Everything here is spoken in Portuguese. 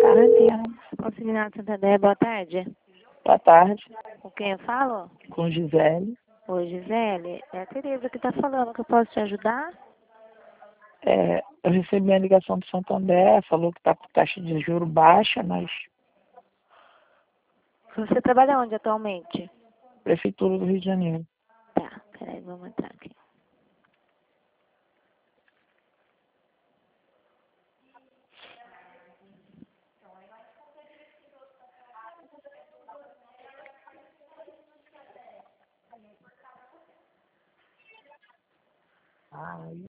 tarde. Consignado Santander, boa tarde. Boa tarde. Com quem eu falo? Com Gisele. Oi, Gisele. É a Tereza que está falando, que eu posso te ajudar? Eu recebi a ligação do Santander, falou que está com taxa de juro baixa, mas Você trabalha onde atualmente? Prefeitura do Rio de Janeiro. Tá, peraí, vamos entrar aqui. Ah,